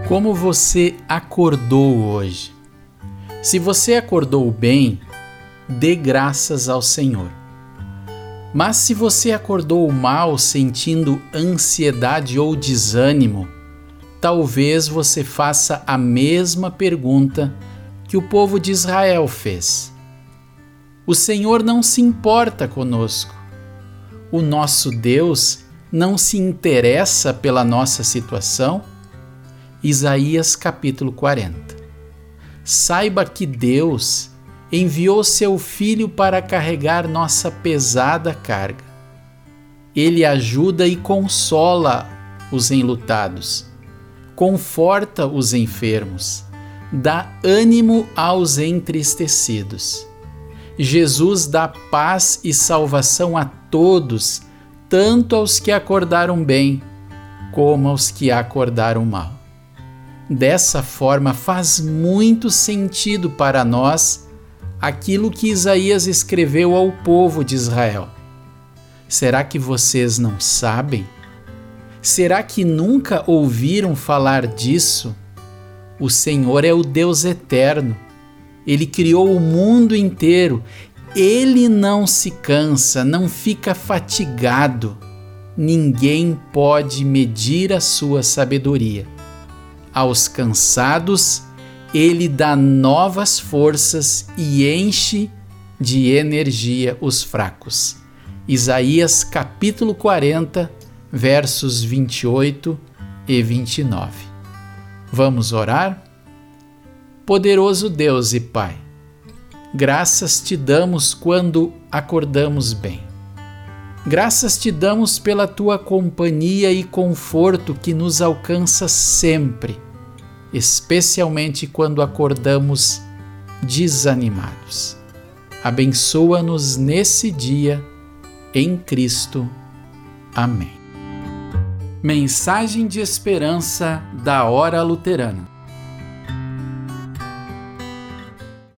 Como você acordou hoje? Se você acordou bem, dê graças ao Senhor. Mas se você acordou mal, sentindo ansiedade ou desânimo, talvez você faça a mesma pergunta que o povo de Israel fez. O Senhor não se importa conosco. O nosso Deus não se interessa pela nossa situação? Isaías capítulo 40. Saiba que Deus enviou seu Filho para carregar nossa pesada carga. Ele ajuda e consola os enlutados, conforta os enfermos, dá ânimo aos entristecidos. Jesus dá paz e salvação a todos, tanto aos que acordaram bem, como aos que acordaram mal. Dessa forma, faz muito sentido para nós aquilo que Isaías escreveu ao povo de Israel. Será que vocês não sabem? Será que nunca ouviram falar disso? O Senhor é o Deus eterno. Ele criou o mundo inteiro. Ele não se cansa, não fica fatigado. Ninguém pode medir a sua sabedoria. Aos cansados, Ele dá novas forças e enche de energia os fracos. Isaías capítulo 40, versos 28 e 29. Vamos orar? Poderoso Deus e Pai, graças te damos quando acordamos bem. Graças te damos pela tua companhia e conforto que nos alcança sempre, especialmente quando acordamos desanimados. Abençoa-nos nesse dia, em Cristo. Amém. Mensagem de esperança da Hora Luterana.